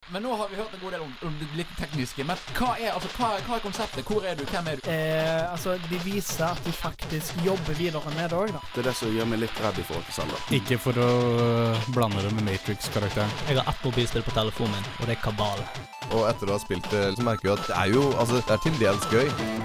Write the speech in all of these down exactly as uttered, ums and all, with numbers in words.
men nå har vi hørt en god del om, om det litt tekniske. Men hva er, altså, hva, hva er konseptet? Hvor er du? Hvem er du? Eh, altså, de viser at de faktisk jobber videre med det også, da. Det er det som gjør meg litt redd i forhold til Zelda. Ikke for å blande det med Matrix-karakteren. Jeg har ett mobilspill på telefonen min, og det er Kabal. Og etter å ha spilt det, så merker jeg at det er jo, altså, det er til dels gøy.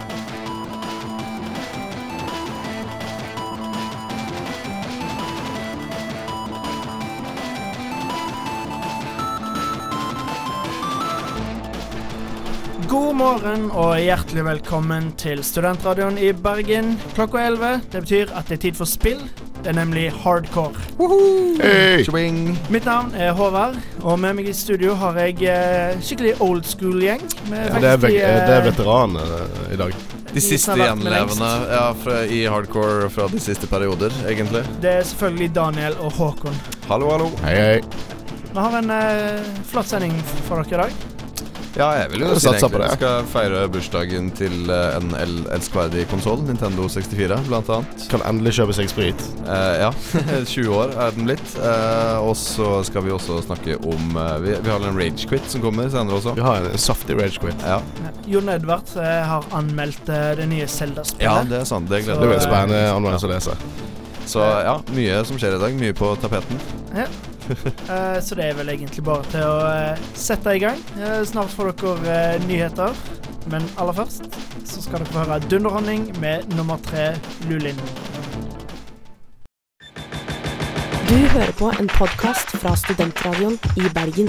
God morgen og hjertelig velkommen til Studentradioen i Bergen. Klokka elleve, det betyr at det er tid for spill. Det er nemlig hardcore. Hey. Swing. Mitt navn er Håvard, og med meg i studio har jeg eh, skikkelig old school gjeng. Ja, det, er veg- det er veteraner i dag. De siste gjenlevende ja, fra, i hardcore fra de siste perioder, egentlig. Det er selvfølgelig Daniel og Håkon. Hallo, hallo. Hei, hei. Vi har en eh, flott sending for dere i dag. Ja, jeg vil jo si Satsa på egentlig. det. Vi skal feire bursdagen til uh, en el- elskverdig konsol, Nintendo sekstifire, blant annet. Kan endelig kjøpe seg sprit. Uh, ja, tjue år er den blitt. Uh, og så skal vi også snakke om uh, vi, vi har en Rage Quit som kommer senere også. Vi har en saftig Rage Quit. Ja, Jon Edvard eh, har anmeldt eh, det nye Zelda-spillet. ja det er sant. Det gleder Det jeg blir meg til. spennende anmeldelse å lese. Så ja, mye som skjer i dag. Mye på tapeten. Ja. Eh, så det er vel egentlig bare til å eh, sette i gang. Eh, snart får dere eh, nyheter. Men aller først så skal dere få høre Dunderhonning med nummer tre, Lulin. Du hører på en podcast fra Studentradioen i Bergen.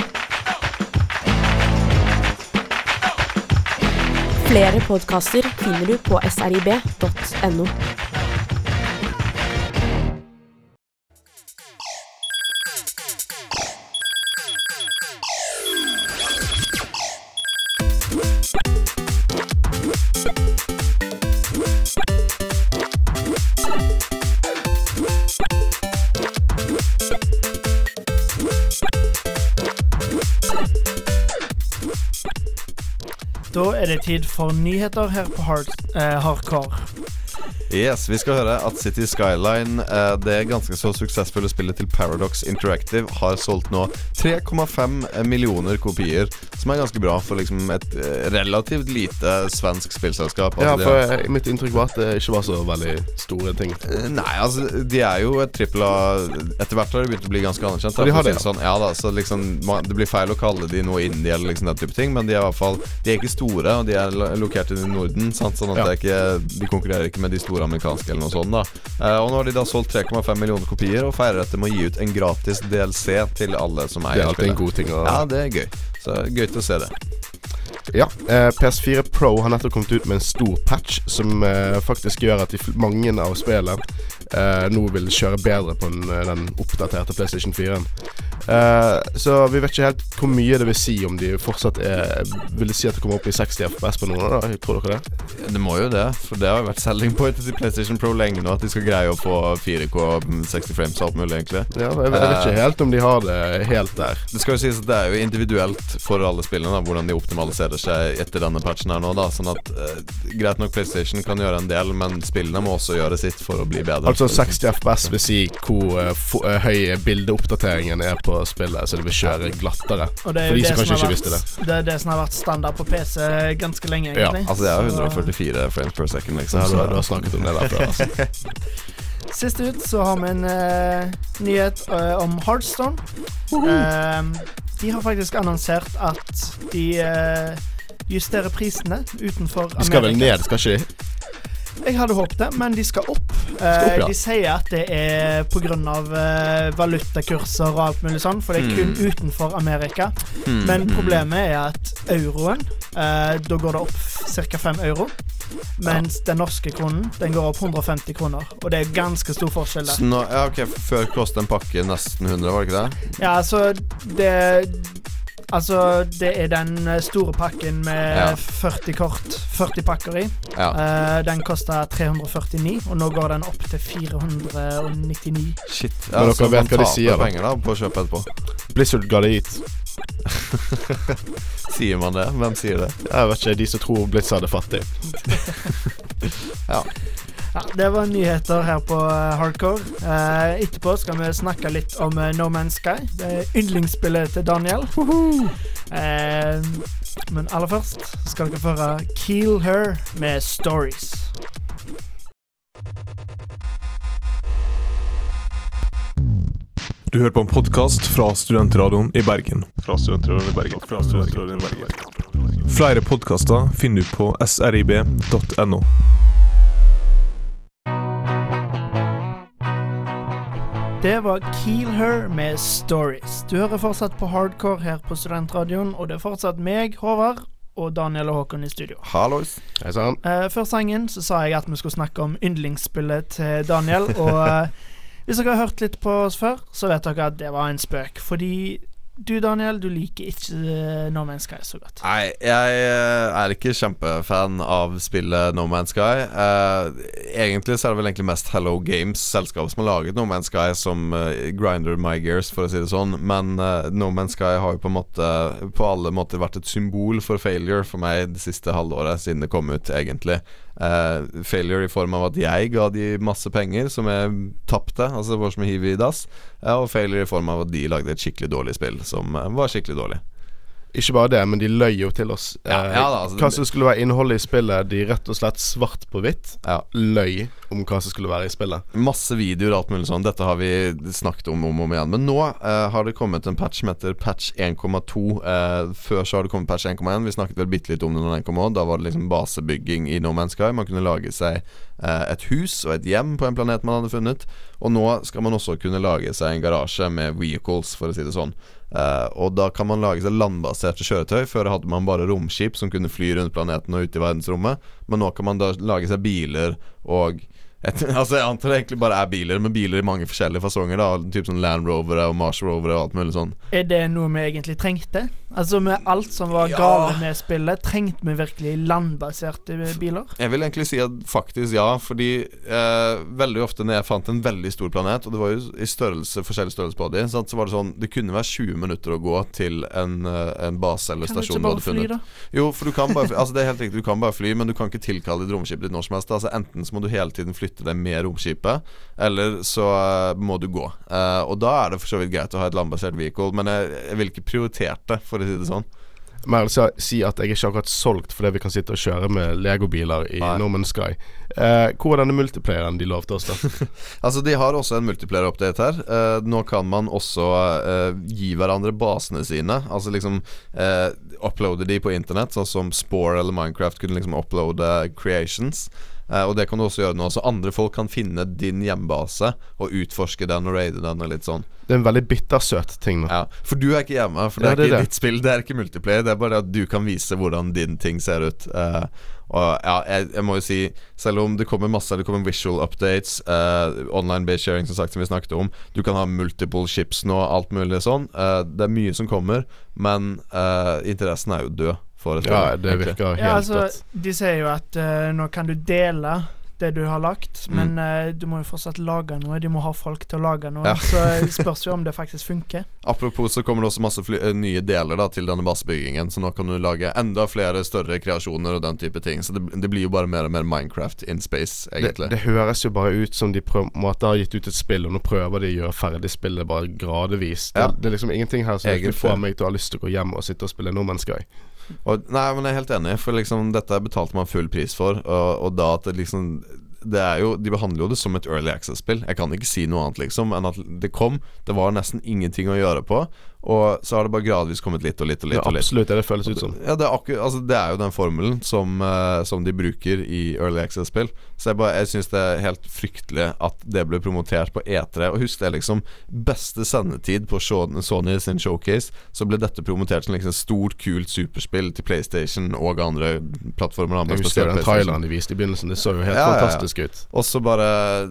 Flere podcaster finner du på s r i b punktum n o. Da er det tid for nyheter her på hard, eh, Hardcore. Yes, vi skal høre at City Skyline, eh, det ganske så suksessfulle spillet til Paradox Interactive, har solgt nå tre komma fem millioner kopier, som er ganske bra for liksom et eh, relativt lite svensk spillselskap. Altså, Ja, de for har- eh, mitt inntrykk var at det ikke var så veldig store ting. Eh, Nei, altså, de er jo et trippel A. Etter hvert har de begynt å bli ganske anerkjent. da, Og de for har å si det, sånn. Ja da, så liksom man, det blir feil å kalle de noe indie eller liksom den type ting, men de er i hvert fall, de er ikke store, og de er lo- lokert i Norden, sant? Sånn at Ja. det er ikke, de konkurrerer ikke med de store amerikanske eller noe sånt da. Eh, og nå har de da solgt tre komma fem millioner kopier og feirer dette med å gi ut en gratis D L C til alle som Det eier er alltid en spillet. god ting å... Ja, det er gøy. Så gøy til å se det. Ja, eh, P S fire Pro har nettopp kommet ut med en stor patch som eh, faktisk gjør at de fl- mange av spillene eh, nå vil kjøre bedre på den, den oppdaterte PlayStation fire. Eh, så vi vet ikke helt hvor mye det vil si om de fortsatt er... Vil det si at det kommer opp i seksti F P S på noen da? Tror dere det? Det må jo det, for det har jo vært selling point til PlayStation Pro lenge nå, at de skal greie å få fire K, seksti frames og alt mulig egentlig. Ja, jeg, jeg vet ikke helt om de har det helt der. Det skal jo sies at det er jo individuelt for alle spillene da, hvordan de optimaliserer seg etter denne patchen her nå da, sånn at eh, greit nok PlayStation kan gjøre en del, men spillene må også gjøre sitt for å bli bedre. Altså seksti F P S vil si hvor uh, f- uh, høy bildeoppdateringen er på spillet, så det vil kjøre glattere. Og det er For jo de det som som kanskje har ikke visste det. vært, det er det som har vært standard på P C ganske lenge, Ja, egentlig. Altså det er jo Så- hundre førtifire frames per second liksom. Så Så, du, du har snakket om det der før, altså. Sist ut så har vi en eh, nyhet eh, om Hearthstone. Eh, de har faktisk annonsert at de eh, justerer prisene utenfor Amerika. De skal vel ned, skal ikke de? Jeg hadde håpet det, men de skal opp. Eh, opp, ja. De sier at det er på grunn av eh, valutakurser og alt mulig sånn, for det er kun Mm. utenfor Amerika. hmm, Men hmm. problemet er at euroen, eh, da går det opp cirka fem euro, mens den norske kronen, den går opp hundre og femti kroner, og det er ganske stor forskjell der. Så nå, ja ok, før kostet en pakke nesten hundre, var det ikke det? Ja, altså det Altså det er den eh, store pakken med Ja. førti kort, førti pakker i. Ja, Eh, den koster tre hundre og førtini, og nå går den opp til fire hundre og nittini. shit. Men Ja, dere så vet man hva de taper sier, da. penger da på å kjøpe etterpå. Blizzard ga det hit. Sier man det? Hvem sier det? Jeg vet ikke, de som tror Blizzard er fattig. Ja, det var nyheter her på eh, Hardcore. Eh, etterpå skal vi snakke litt om eh, No Man's Sky. Det er yndlingsspillet til Daniel. Eh, men aller først skal dere få høre Kill Her med Stories. Du hører på en podcast fra Studentradioen i Bergen. Fra Studentradioen i Bergen. Fra Studentradioen i Bergen. Flere podcaster finner du på s r i b punktum n o. Det var Kill Her med Stories. Du hører fortsatt på Hardcore her på Studentradioen, og det er fortsatt meg, Håvard, og Daniel og Håkon i studio. Hallois. Hei sann. Eh, før sangen så sa jeg at vi skulle snakke om yndlingsspillet til Daniel, og eh, hvis dere har hørt litt på oss før, så vet dere at det var en spøk, fordi du, Daniel, du liker ikke uh, No Man's Sky så godt. Nei, jeg er ikke kjempefan av spillet No Man's Sky. uh, Egentlig så er det vel egentlig mest Hello Games, selskapet som har laget No Man's Sky, som uh, grinder my gears, for å si det sånn. Men uh, No Man's Sky har jo på en måte på alle måter vært et symbol for failure for meg det siste halvåret siden det kom ut, egentlig. Uh, failure i form av at jeg ga de masse penger som jeg tappte, altså det var som å hive i dass, uh, og failure i form av at de lagde et skikkelig dårlig spill som uh, var skikkelig dårlig. Ikke bare det, men de løy jo til oss. Ja, eh, ja da, altså, hva som skulle være innholdet i spillet, de rett og slett svart på hvitt ja. løy om hva som skulle være i spillet. Masse videoer og alt mulig sånn. Dette har vi snakket om om og om igjen. Men nå eh, har det kommet en patch som heter patch en komma to. eh, Før så har det kommet patch en komma én. Vi snakket vel bitte litt om det når den kom også. Da var det liksom basebygging i No Man's Sky. Man kunne lage seg eh, et hus og et hjem på en planet man hadde funnet. Og nå skal man også kunne lage seg en garasje med vehicles, for å si det sånn. Uh, og da kan man lage seg landbaserte kjøretøy. Før hadde man bare romskip som kunne fly rundt planeten og ut i verdensrommet. Men nå kan man da lage seg biler og et, altså jeg antar det egentlig bare er biler, men biler i mange forskjellige fasonger da, typ sånn Land Rover og Mars Rover og alt mulig sånn. Er det noe vi egentlig trengte? Altså med alt som var Ja. gale med spillet, trengte vi virkelig landbaserte biler? Jeg vil egentlig si at faktisk ja, fordi eh, veldig ofte når jeg fant en veldig stor planet, og det var jo i størrelse, forskjellig størrelse på dem, så var det sånn, det kunne være tjue minutter å gå til en, en base eller Kan du stasjon ikke du bare hadde fly, funnet. da? Jo, for du kan bare fly, altså det er helt riktig, du kan bare fly, men du kan ikke tilkalle ditt romskip ditt når som helst. Altså enten så må du hele tiden flytte deg med romskipet, eller så uh, må du gå. Uh, og da er det for så vidt greit å ha et landbasert vehicle, men jeg, jeg vil ikke prioritert det, for å si det sånn. Men jeg vil si at jeg er ikke akkurat solgt fordi vi kan sitte og kjøre med Lego-biler i Nei. No Man's Sky. Eh, hvor er denne multiplayeren de lovte oss da? Altså de har også en multiplayer-update her. uh, Nå kan man også uh, gi hverandre basene sine. Altså liksom uh, uploade de på internett, sånn som Spore eller Minecraft kunne liksom uploade creations. Uh, og det kan du også gjøre nå, så andre folk kan finne din hjembase og utforske den og raide den og litt sånn. Det er en veldig bittersøt ting nå. Ja, for du er ikke hjemme, for det Ja, er det er ikke det. ditt spill. Det er ikke multiplayer, det er bare at du kan vise hvordan din ting ser ut. uh, Og ja, jeg, jeg må jo si, selv om det kommer masse, det kommer visual updates, uh, online base sharing som sagt, som vi snakket om, du kan ha multiple ships nå, alt mulig sånn. uh, Det er mye som kommer, men uh, interessen er jo død for et Ja, spill, det egentlig. virker helt Ja, altså, dødt. de sier jo at uh, nå kan du dele det du har lagt, Mm. men uh, du må jo fortsatt lage noe. De må ha folk til å lage noe, Ja. så det spørs jo om det faktisk funker. Apropos så kommer det også masse fly, eh, nye deler da til denne basebyggingen, så nå kan du lage enda flere større kreasjoner og den type ting. Så det, det blir jo bare mer og mer Minecraft in space, Det, egentlig. det høres jo bare ut som de prøv, måtte ha gitt ut et spill, og nå prøver de å gjøre ferdig spillet bare gradvis. Det, Ja. det er liksom ingenting her som Egentlig. virkelig får meg til å ha lyst til å gå hjem og sitte og spille No Man's Sky. Og, nei, men jeg er helt enig, for liksom dette betalte man full pris for, og, og da at det liksom det er jo, de behandler jo det som et early access-spill. Jeg kan ikke si noe annet liksom enn at det kom, det var nesten ingenting å gjøre på, og så har det bare gradvis kommet litt og litt og litt, Ja, og litt. absolutt, det det føles ut som. Ja, det er, akkur altså, det er jo den formelen som, uh, som de bruker i early access-spill. Så jeg, bare, jeg synes det er helt fryktelig at det ble promotert på E tre. Og husk det, liksom beste sendetid på Sony, Sony sin showcase, så ble dette promotert som liksom stort, kult superspill til PlayStation og andre plattformer. Jeg husker den traileren de viste i begynnelsen. Det så jo helt Ja, ja, ja. fantastisk ut. Og så bare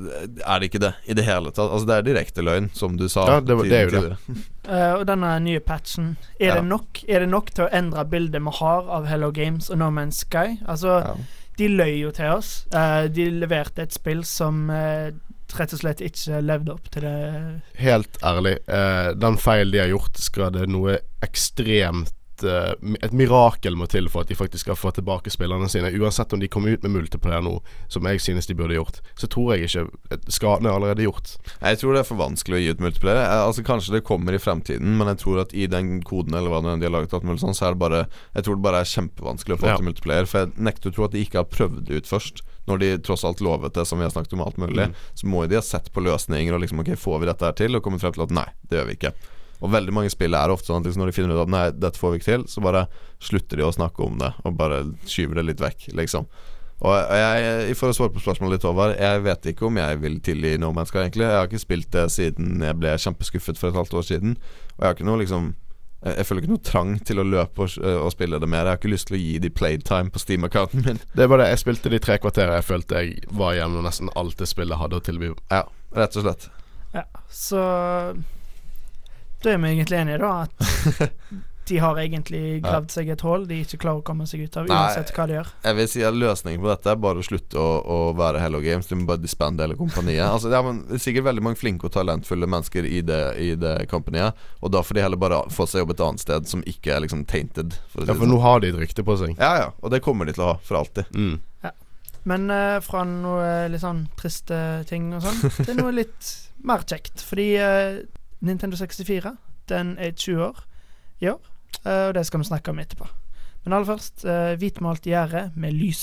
er det ikke det i det hele tatt. Altså det er direkte løgn, som du sa. Ja, det var- det er jo det. tidligere. Uh, og denne nye patchen, er, Ja. det nok, er det nok til å endre bildet vi har av Hello Games og No Man's Sky? Altså, Ja. de løy jo til oss. Uh, de leverte et spill som uh, rett og slett ikke levde opp til det. Helt ærlig, eh, den feil de har gjort, skal det noe ekstremt et, uh, et mirakel må til for at de faktisk skal få tilbake spillerne sine. Uansett om de kommer ut med multiplayer nå, som jeg synes de burde gjort, så tror jeg ikke skaden er allerede gjort. Jeg tror det er for vanskelig å gi ut multiplayer. Altså Kanskje det kommer i fremtiden, men jeg tror at i den koden eller hva de har laget alt mulig sånn, så er det bare, jeg tror det bare er kjempevanskelig å få ja. til multiplayer. For jeg nekter å tro at de ikke har prøvd det ut først. Når de tross alt lovet det, som vi har snakket om alt mulig, mm. så må de ha sett på løsninger og liksom, ok, får vi dette her til? Og kommet frem til at nei, det gjør vi ikke. Og veldig mange spill er ofte sånn at liksom, når de finner ut at nei, dette får vi ikke til, så bare slutter de å snakke om det og bare skyver det litt vekk, liksom. Og jeg, for å svare på spørsmålet litt over, jeg vet ikke om jeg vil til i No Man's Sky egentlig. Jeg har ikke spilt det siden jeg ble kjempeskuffet for et halvt år siden. Og jeg har ikke noe liksom Jeg føler ikke noe trang til å løpe og, og spille det mer. Jeg har ikke lyst til å gi de playtime på Steam-accounten min. Det var det, jeg spilte de tre kvarterer jeg følte jeg var gjennom nesten alt det spillet hadde å tilby. Ja, rett og slett. Ja, så da er vi egentlig enige da at de har egentlig gravd seg et hål de ikke klarer å komme seg ut av, uansett hva de gjør. Jeg vil si at løsningen på dette er bare å slutte å, å være Hello Games. De må bare disbande hele kompaniet. Altså, det er sikkert veldig mange flinke og talentfulle mennesker i det, i det kompaniet, og da får de heller bare få seg jobb et annet sted som ikke er liksom tainted, for å si Ja, for nå har de et rykte på seg. Ja, ja, og det kommer de til å ha for alltid. Mm. Ja. Men uh, fra noe litt sånn triste ting og sånn til noe litt mer kjekt, fordi uh, Nintendo sekstifire, den er tjue år i år. Uh, og det skal vi snakke om etterpå. Men aller først uh, hvitmalt gjerde med lys.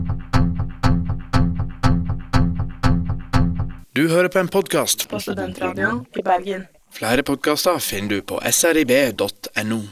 Du hører på en podcast på Studentradioen i Bergen. Flere podcaster finner du på s r i b punktum n o.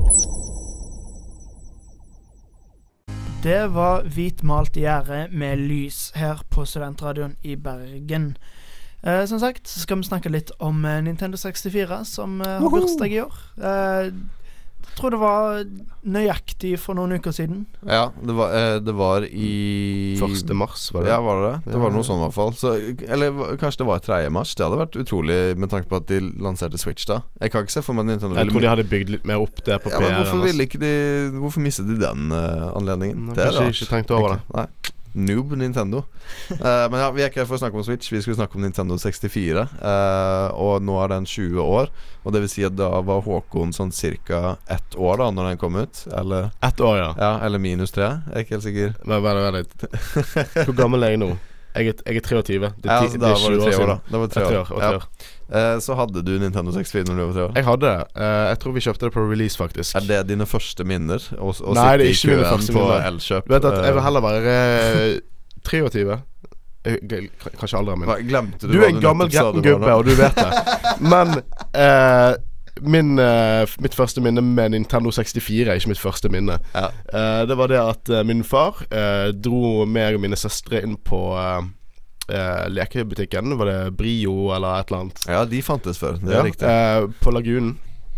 Det var hvitmalt gjerde med lys her på Studentradioen i Bergen. Uh, som sagt så skal vi snakke litt om uh, Nintendo sekstifire som uh, har bursdag i år. uh, Jeg tror det var nøyaktig for noen uker siden. Ja, det var, eh, det var i første mars var det. Ja, var det det? Det var noe sånn i hvert fall så, eller kanskje det var tredje mars. Det hadde vært utrolig med tanke på at de lanserte Switch da. Jeg kan ikke se for meg Nintendo. Jeg tror de hadde bygd litt mer opp der på ja, P R. Men hvorfor ville ikke de Hvorfor mistet de den uh, anledningen? Nå, det er kanskje ikke tenkt over det. Nei. Noob Nintendo. uh, Men ja, vi er ikke her for å snakke om Switch. Vi skulle snakke om Nintendo sekstifire, uh, og nå er den tjue år. Og det vil si at da var Håkon sånn cirka ett år da når den kom ut. Eller ett år, ja. Ja, eller minus tre. Jeg er ikke helt sikker. Vent, vent, vent. Hvor gammel er jeg nå? Jeg er, jeg er treogtyve. Det, ja, altså, da det er var det tre år, år da. Det var tre år, år, ja. år. Uh, Så hadde du Nintendo sekstifire når du var tre år? Jeg hadde det. uh, Jeg tror vi kjøpte det på release, faktisk. Er det dine første minner? Å, å Nei, det er sitte ikke i mine køen første på minner. Elkjøp? Du vet at jeg vil heller være uh, treogtyve. Jeg, kanskje aldri min. Glemte du Du er en gammel gretten gubbe, og du vet det. Men uh, min, uh, mitt første minne med Nintendo sekstifire er ikke mitt første minne. Ja. uh, Det var det at uh, min far uh, dro meg og mine søstre inn på uh, uh, lekebutikken. Var det Brio eller et eller annet? Ja, de fantes før, det er ja, riktig. uh, På Lagunen.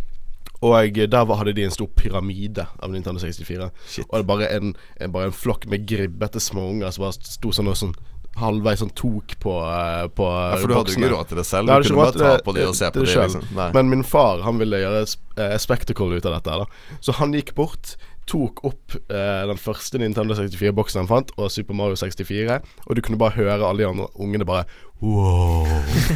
Og der var, hadde de en stor pyramide av Nintendo sekstifire. Shit. Og det bare en, en, bare en flokk med gribbete små unger som bare sto sånn og sånn halvveis sånn tok på, uh, på ja, for du hadde jo ikke råd til det selv. Du kunne bare ta på det og se på det, det liksom. Men min far, han ville gjøre uh, spektakel ut av dette da. Så han gikk bort, tok opp uh, den første Nintendo sekstifire-boksen han fant, og Super Mario sekstifire. Og du kunne bare høre alle de andre ungene bare wow.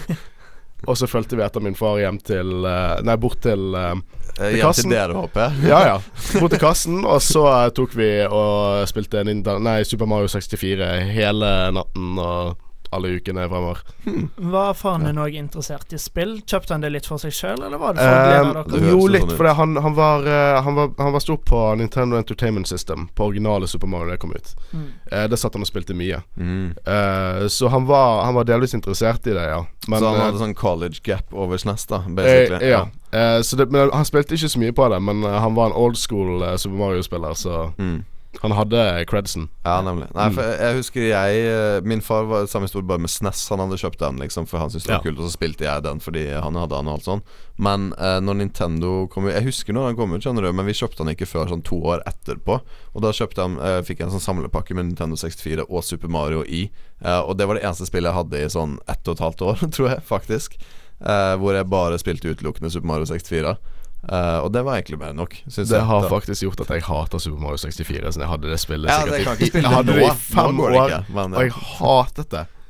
Og så følte vi etter min far hjem til uh, Nei, bort til uh, Hjem kassen. Til dere, håper jeg. Ja, ja. Bort til kassen. Og så uh, tok vi og spilte Nintendo, nei, Super Mario sekstifire hele natten og alle ukene fremover. hmm. Var faren din også interessert i spill? Kjøpte han det litt for seg selv, eller var det for å glede dere? Jo, litt, for han, han, var, uh, han, var, han var stor på Nintendo Entertainment System, på originale Super Mario da det kom ut. mm. uh, Det satt han og spilte mye. mm. uh, Så han var, han var delvis interessert i det, ja. Men, så han hadde uh, sånn college gap over S N E S da, basically. uh, Ja, uh, så det, men han spilte ikke så mye på det. Men uh, han var en old school uh, Super Mario-spiller, så mm. han hadde credsen. Ja, nemlig. Nei, for jeg, jeg husker jeg Min far var samme historie bare med S N E S. Han hadde kjøpt den liksom for han syntes det var ja. kult, og så spilte jeg den fordi han hadde den og alt sånn. Men eh, når Nintendo kom ut, jeg husker når han kom ut, skjønner du, men vi kjøpte han ikke før sånn to år etterpå. Og da kjøpte han, eh, fikk jeg en sånn samlepakke med Nintendo sekstifire og Super Mario i. eh, Og det var det eneste spillet jeg hadde i sånn ett og et halvt år, tror jeg, faktisk. eh, Hvor jeg bare spilte utelukkende Super Mario sekstifire. Uh, og det var egentlig mer nok, synes det jeg. har faktisk gjort at jeg hater Super Mario sekstifire. Så jeg hadde det spillet ja, sikkert det kan ikke spille Jeg hadde nå. det i fem år ikke, men, og jeg hatet det.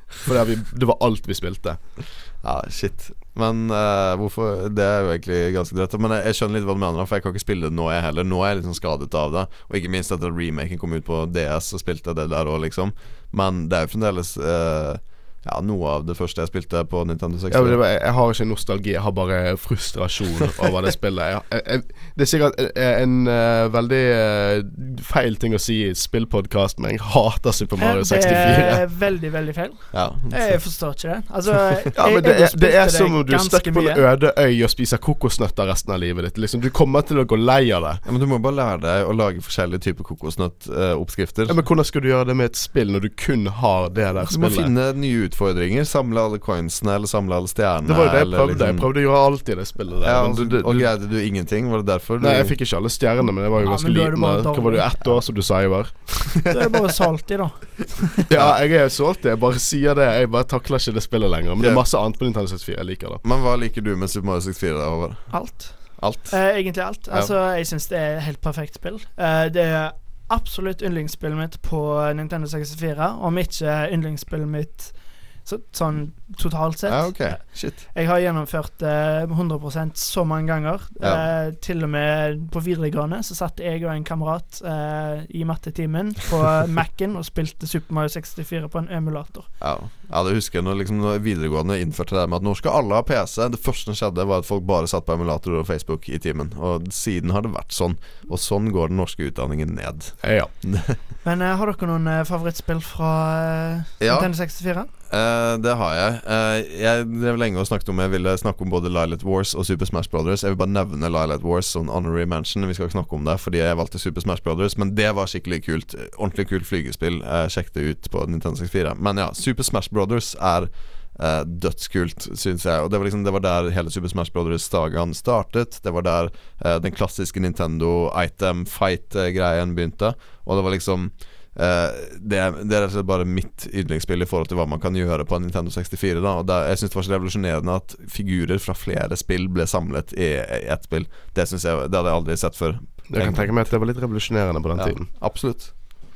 For det, vi, det var alt vi spilte. Ja, shit. Men uh, hvorfor det er jo egentlig ganske drøtt. Men jeg, jeg skjønner litt hva du mener, for jeg kan ikke spille det nå jeg heller. Nå er jeg liksom skadet av det. Og ikke minst at remaken kom ut på D S, og spilte det der også liksom. Men det er jo fremdeles uh, ja, noe av det første jeg spilte på Nintendo seksti. Ja, var, jeg har ikke nostalgi, jeg har bare frustrasjon over det spillet. Jeg, jeg, jeg, det er sikkert en, en uh, veldig uh, feil ting å si i et spillpodcast, men jeg hater Super Mario sekstifire. Det er veldig, veldig feil. Ja. Jeg forstår ikke det. Altså, ja, men det, jeg, er, det er som om du støkker på en øde øy og spiser kokosnøtter resten av livet ditt. Liksom, du kommer til å gå lei av det. Ja, men du må bare lære deg å lage forskjellige typer kokosnøttoppskrifter. Uh, ja, men hvordan skal du gjøre det med et spill når du kun har det der du spillet? Du må finne nye utfordringer. Samle alle coinsene, eller samle alle stjernene. Det var jo det jeg prøvde. Liksom. Jeg prøvde å gjøre alt i det spillet der. Ja, men du, du, du, og greide du ingenting? Var det derfor? Nei, jeg fikk ikke alle stjernene, men jeg var jo ja, ganske liten. Hva var det, ett år som du sa jeg var? Det er bare salty da. Ja, jeg er salty. Jeg bare sier det. Jeg bare takler ikke det spillet lenger. Men det er masse annet på Nintendo sekstifire jeg liker da. Men hva liker du med Super Mario sekstifire da, Håvard? Alt. Alt? Eh, egentlig alt. Altså, jeg synes det er et helt perfekt spill. Eh, det er absolutt yndlingsspillet mitt på Nintendo sekstifire, om ikke yndlingsspillet mitt så, sånn totalt sett. Ja, ok, shit. Jeg har gjennomført eh, hundre prosent så mange ganger. Ja. Eh, til og med på videregående så satt jeg og en kamerat eh, i mattetimen på Mac'en og spilte Super Mario sekstifire på en emulator. Ja, ja det husker jeg når, liksom, når videregående innførte det med at nå skal alle ha P C. Det første som skjedde var at folk bare satt på emulator og Facebook i timen. Og siden har det vært sånn. Og sånn går den norske utdanningen ned. Ja. Men eh, har dere noen eh, favorittspill fra eh, Ja. Nintendo sekstifire? Uh, det har jeg. Uh, jeg drev lenge og snakket om Jeg ville snakke om både Lylat Wars og Super Smash Brothers. Jeg vil bare nevne Lylat Wars som honorary mention. Vi skal ikke snakke om det fordi jeg valgte Super Smash Brothers, men det var skikkelig kult. Ordentlig kult flygespill. Jeg sjekket det ut på Nintendo sekstifire. Men ja, Super Smash Brothers er uh, dødskult, synes jeg. Og det var, liksom, det var der hele Super Smash Brothers-stagaen startet. Det var der uh, den klassiske Nintendo item fight-greien begynte. Og det var liksom Uh, det, det er rett og slett bare mitt yndlingsspill i forhold til hva man kan gjøre på Nintendo sekstifire da. Og det, jeg synes det var så revolusjonerende at figurer fra flere spill ble samlet i, i ett spill. Det synes jeg, det hadde jeg aldri sett før. Jeg kan tenke meg at det var litt revolusjonerende på den ja, tiden. Absolutt.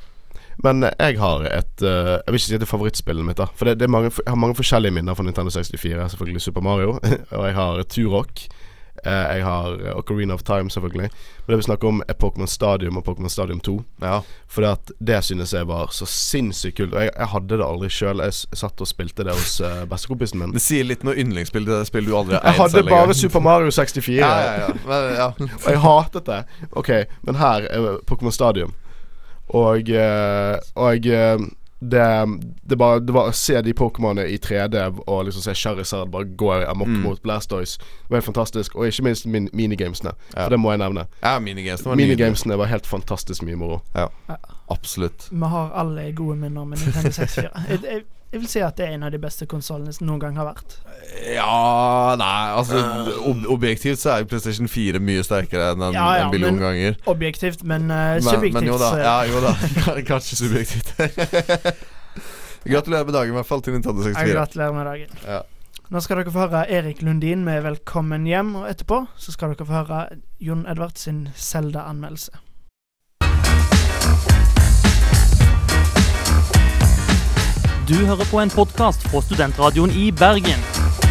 Men jeg har et uh, jeg vil ikke si det er favorittspillet mitt da. For det, det er mange, jeg har mange forskjellige minner fra Nintendo sekstifire. Selvfølgelig Super Mario. Og jeg har Turok. Uh, jeg har Ocarina of Time selvfølgelig. Men det vi snakker om er Pokémon Stadium og Pokémon Stadium to. Ja. For det, det synes jeg var så sinnssykt kult. Og jeg, jeg hadde det aldri selv. Jeg, jeg satt og spilte det hos uh, bestekompisen min. Det sier litt noe yndlingsspill. Det spiller du aldri har eid selv. Jeg hadde bare Super Mario sekstifire. Ja, ja, ja. Men, ja. Og jeg hatet det. Ok, men her er Pokémon Stadium. Og uh, Og uh, Det, det, bare, det var å se de Pokémonene i tre D og liksom se Charizard bare gå amok mm. mot Blastoise. Det var helt fantastisk. Og ikke minst min, minigamesene. Ja. For det må jeg nevne. Ja, minigamesene var, minigamesene var helt fantastisk mye moro. Ja, ja. Absolutt. Vi har alle gode minner med Nintendo sekstifire. jeg, jeg, jeg vil si at det er en av de beste konsolene som noen gang har vært. Ja, nei, altså ob objektivt så er jo PlayStation fire mye sterkere enn en, ja, ja, en billion ganger. Objektivt, men uh, men, subjektivt. Men jo da, ja, jo da. Kanskje subjektivt. Gratulerer med dagen i hvert fall til Nintendo sekstifire. Jeg gratulerer med dagen. Ja. Nå skal dere få høre Erik Lundin med Velkommen hjem, og etterpå så skal dere få høre Jon Edvard sin Zelda-anmeldelse. Du hører på en podcast fra Studentradioen i Bergen.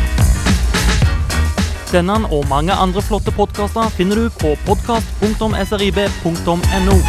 Denne og mange andre flotte podcaster finner du på podcast punktum s r i b punktum n o.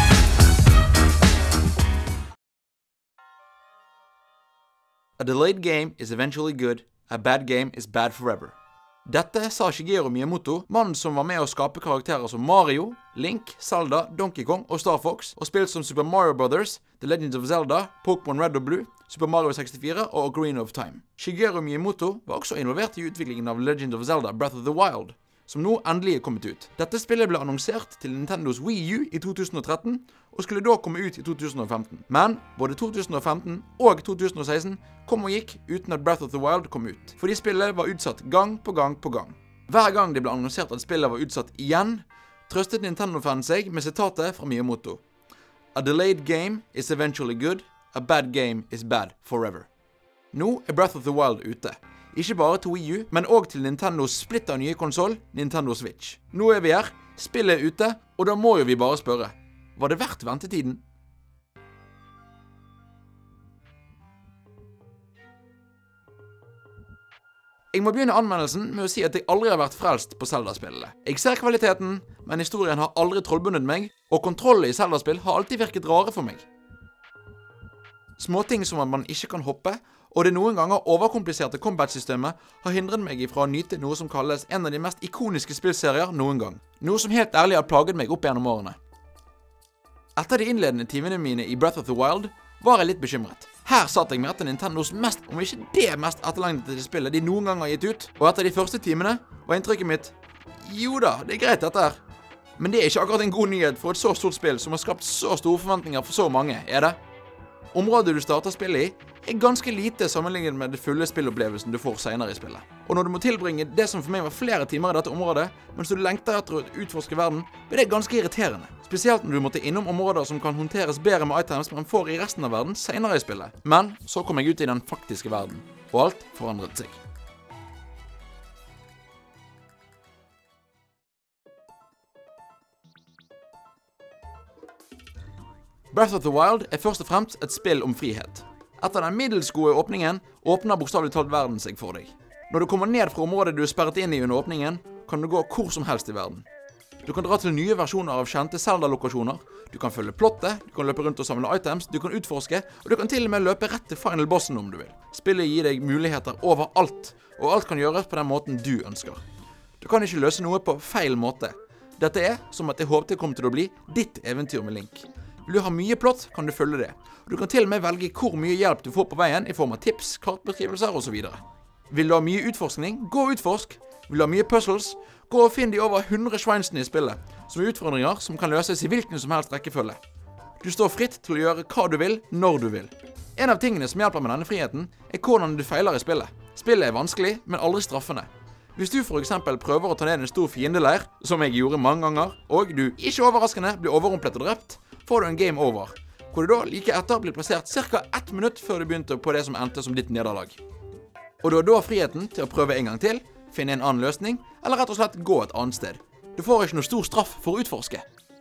A delayed game is eventually good. A bad game is bad forever. Dette sa Shigeru Miyamoto, mannen som var med å skape karakterer som Mario, Link, Zelda, Donkey Kong og Star Fox, og spilt som Super Mario Brothers, The Legend of Zelda, Pokémon Red og Blue, Super Mario sekstifire og Ocarina of Time. Shigeru Miyamoto var også involvert i utviklingen av Legend of Zelda Breath of the Wild, som nå endelig er kommet ut. Dette spillet ble annonsert til Nintendos Wii U i to tusen og tretten, og skulle da komme ut i to tusen og femten. Men både to tusen og femten og to tusen og seksten kom og gikk uten at Breath of the Wild kom ut, fordi spillet var utsatt gang på gang på gang. Hver gang det ble annonsert at spillet var utsatt igjen, trøstet Nintendo-fanen seg med sitatet fra Miyamoto. A delayed game is eventually good, a bad game is bad forever. Nå er Breath of the Wild ute. Ikke bare til Wii U, men også til Nintendos splitter nye konsol, Nintendo Switch. Nå er vi her, spillet er ute, og da må jo vi bare spørre, var det verdt ventetiden? Jeg må begynne anmeldelsen med å si at jeg aldri har vært frelst på Zelda-spillene. Jeg ser kvaliteten, men historien har aldri trollbundet meg, og kontrollen i Zelda-spill har alltid virket rare for meg. Småting som at man ikke kan hoppe, og det noen ganger overkompliserte combat-systemet har hindret meg ifra å nyte noe som kalles en av de mest ikoniske spillserier noen gang. Noe som helt ærlig har plaget meg opp gjennom årene. Etter de innledende timene mine i Breath of the Wild var jeg litt bekymret. Her satt jeg med etter Nintendos mest, om ikke det mest etterlengtede spillet de noen gang har gitt ut, og etter de første timene var inntrykket mitt, jo da, det er greit dette her. Men det er ikke akkurat en god nyhet for et så stort spill som har skapt så store forventninger for så mange, er det? Området du starter spillet i er ganske lite sammenlignet med det fulle spillopplevelsen du får senere i spillet. Og når du må tilbringe det som for meg var flere timer i dette området, mens du lengter etter å utforske verden, blir det ganske irriterende. Spesielt når du måtte innom områder som kan håndteres bedre med items man får i resten av verden senere i spillet. Men så kom jeg ut i den faktiske verden, og alt forandret seg. Breath of the Wild er først og fremst et spill om frihet. Etter den middelsgode åpningen åpner bokstavelig talt verden seg for deg. Når du kommer ned fra området du er sperret inn i under åpningen, kan du gå hvor som helst i verden. Du kan dra til nye versjoner av kjente Zelda-lokasjoner, du kan følge plottet, du kan løpe rundt og samle items, du kan utforske, og du kan til og med løpe rett til final bossen om du vil. Spillet gir deg muligheter overalt, og alt kan gjøres på den måten du ønsker. Du kan ikke løse noe på feil måte. Dette er som at jeg håpte kom til å bli ditt eventyr med Link. Vil du ha mye plott, kan du følge det. Du kan til og med velge hvor mye hjelp du får på veien i form av tips, kartbeskrivelser og så videre. Vil du ha mye utforskning, gå og utforsk. Vil du ha mye puzzles, gå og finn de over hundre shrinesene i spillet, som er utfordringer som kan løses i hvilken som helst rekkefølge. Du står fritt til å gjøre hva du vil, når du vil. En av tingene som hjelper med denne friheten, er hvordan du feiler i spillet. Spillet er vanskelig, men aldri straffende. Hvis du for eksempel prøver å ta ned en stor fiendeleir, som jeg gjorde mange ganger, og du, ikke overraskende, blir overrumplet og drept, får du en game over, hvor du da like etter blir plassert ca. ett minutt før du begynte på det som endte som ditt nederlag. Og du har da friheten til å prøve en gang til, finne en annen løsning, eller rett og slett gå et annet sted. Du får ikke noe stor straff for å utforske.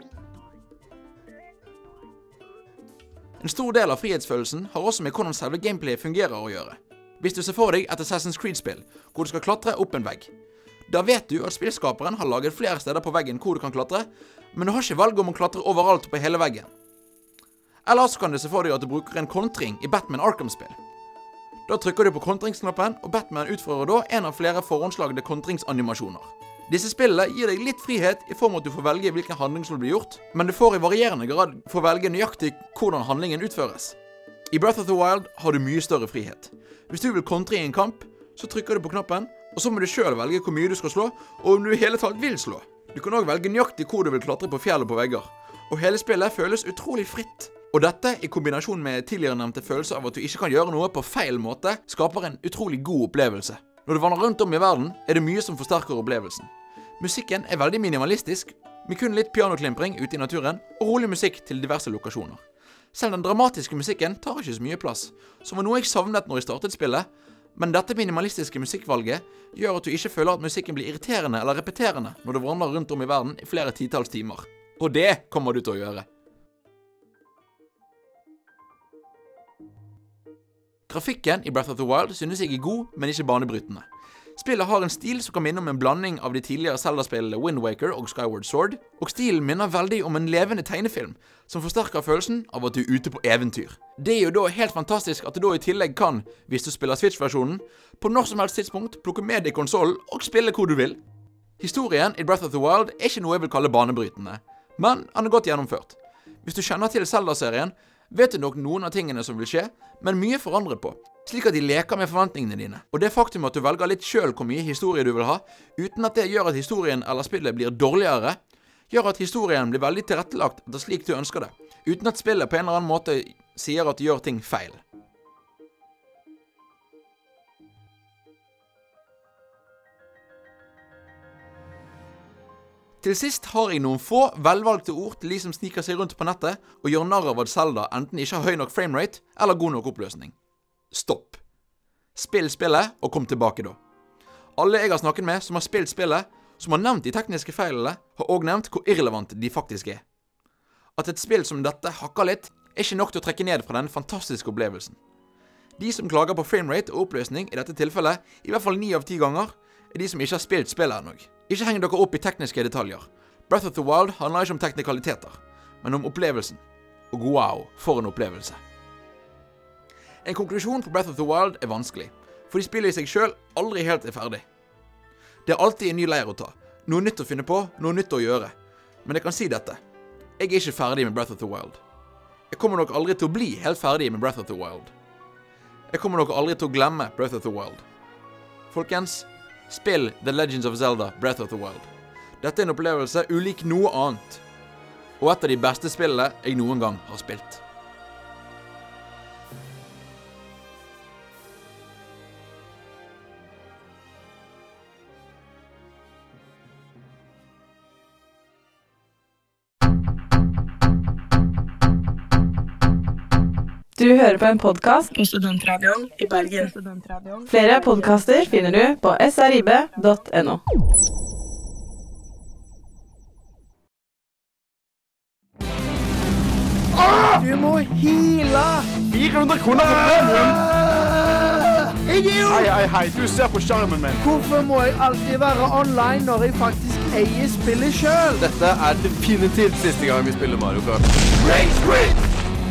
En stor del av frihetsfølelsen har også med hvordan selve gameplayet fungerer å gjøre. Hvis du ser for deg et Assassin's Creed-spill, hvor du skal klatre opp en vegg, da vet du at spillskaperen har laget flere steder på veggen hvor du kan klatre, men du har ikke valg om å klatre overalt på hele veggen. Eller så kan du se for deg at du bruker en kontring i Batman Arkham-spill. Da trykker du på kontringsknappen, og Batman utfører da en av flere forhåndslagde kontringsanimasjoner. Disse spillene gir deg litt frihet i form av at du får velge hvilken handling som blir gjort, men du får i varierende grad få velge nøyaktig hvordan handlingen utføres. I Breath of the Wild har du mye større frihet. Hvis du vil kontre i en kamp, så trykker du på knappen, og så må du selv velge hvor mye du skal slå, og om du i hele tatt vil slå. Du kan også velge nøyaktig hvor du vil klatre på fjell og på vegger. Og hele spillet føles utrolig fritt. Og dette, i kombinasjon med tidligere nevnte følelse av at du ikke kan gjøre noe på feil måte, skaper en utrolig god opplevelse. Når du vandrer rundt om i verden, er det mye som forsterker opplevelsen. Musikken er veldig minimalistisk, med kun litt pianoklimpring ute i naturen, og rolig musikk til diverse lokasjoner. Selv den dramatiske musikken tar ikke så mye plass, som var noe jeg savnet når jeg startet spillet, men dette minimalistiske musikkvalget gjør at du ikke føler at musikken blir irriterende eller repeterende når du vandrer rundt om i verden i flere titalls timer. Og det kommer du til å gjøre. Grafikken i Breath of the Wild synes jeg er god, men ikke banebrytende. Spillet har en stil som kan minne om en blanding av de tidligere Zelda-spillene Wind Waker og Skyward Sword, og stilen minner veldig om en levende tegnefilm, som forsterker følelsen av at du er ute på eventyr. Det er jo da helt fantastisk at du da i tillegg kan, hvis du spiller Switch-versjonen, på når som helst tidspunkt plukke med deg konsolen og spille hvor du vil. Historien i Breath of the Wild er ikke noe jeg vil kalle banebrytende, men han er godt gjennomført. Hvis du kjenner til Zelda-serien, vet du nok noen av tingene som vil skje, men mye forandret på, slik at de leker med forventningene dine. Og det faktum at du velger litt selv hvor mye historie du vil ha, uten at det gjør at historien eller spillet blir dårligere, gjør at historien blir veldig tilrettelagt etter slik du ønsker det, uten at spillet på en eller annen måte sier at du gjør ting feil. Til sist har jeg noen få velvalgte ord til de som sniker seg rundt på nettet og gjør narr av at Zelda enten ikke har høy nok framerate eller god nok oppløsning. Stopp. Spill spillet og kom tilbake da. Alle jeg har snakket med som har spilt spillet, som har nevnt de tekniske feilene, har også nevnt hvor irrelevant de faktisk er. At et spill som dette hakker litt, er ikke nok til å trekke ned fra denne fantastiske opplevelsen. De som klager på framerate og oppløsning i dette tilfellet, i hvert fall ni av ti ganger, er de som ikke har spilt spillet ennå. Ikke heng dere opp i tekniske detaljer. Breath of the Wild handler ikke om teknikaliteter, men om opplevelsen. Og wow, for en opplevelse. En konklusjon på Breath of the Wild er vanskelig, fordi spillet i seg selv aldri helt er ferdig. Det er alltid en ny leir å ta, noe nytt å finne på, noe nytt å gjøre. Men jeg kan si dette. Jeg er ikke ferdig med Breath of the Wild. Jeg kommer nok aldri til å bli helt ferdig med Breath of the Wild. Jeg kommer nok aldri til å glemme Breath of the Wild. Folkens, spill The Legends of Zelda Breath of the Wild. Dette er en opplevelse ulik noe annet. Og et av de beste spillene jeg noen gang har spilt. Du hører på en podcast på Studentradioen i Bergen. Flere podcaster finner du på s r i b punktum n o. Du må hila! fire hundre kroner for premium! Idiot! Hei, hei, hei, du ser på skjermen min. Hvorfor må jeg alltid være online når jeg faktisk eier spillet selv? Dette er definitivt siste gang vi spiller Mario Kart. Rage Quit!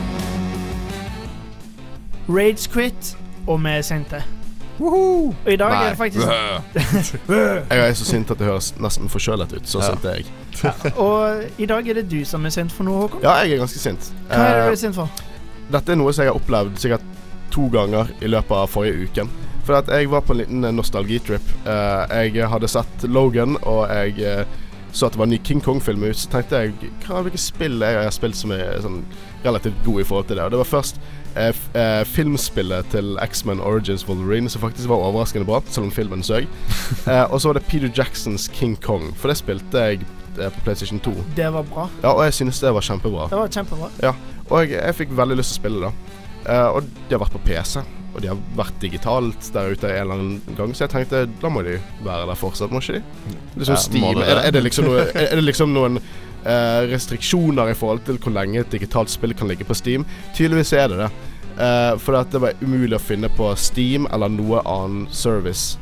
Rage Quit, og vi er sinte. Woohoo! Og i dag Nei. Er det faktisk... Jeg er så sint at det høres nesten forskjølet ut, så ja. Sint er jeg. Ja. Og i dag er det du som er sint for noe, Håkon? Ja, jeg er ganske sint. Hva er det du er sint for? Dette er noe som jeg har opplevd sikkert to ganger i løpet av forrige uken. For at jeg var på en liten nostalgitrip. Jeg hadde sett Logan, og jeg så at det var en ny King Kong-film ut. Så tenkte jeg, hva hvilke spill jeg har spilt som er sånn relativt god i forhold til det? Og det var først Eh, f- eh, filmspillet til X-Men Origins Wolverine, som faktisk var overraskende bra, selv om filmen søg. eh, og så var det Peter Jacksons King Kong, for det spilte jeg eh, på PlayStation to. Det var bra. Ja, og jeg synes det var kjempebra. Det var kjempebra. Ja, og jeg, jeg fikk veldig lyst til å spille da. Eh, og de har vært på P C, og de har vært digitalt der ute en eller annen gang, så jeg tenkte, da må de være der fortsatt, må ikke de? Liksom ja, Steam, det er, er, det liksom noe, er, er det liksom noen Uh, restriksjoner i forhold til hvor lenge et digitalt spill kan ligge på Steam? Tydeligvis er det det. Uh, for at det var umulig å finne på Steam eller noe annen service.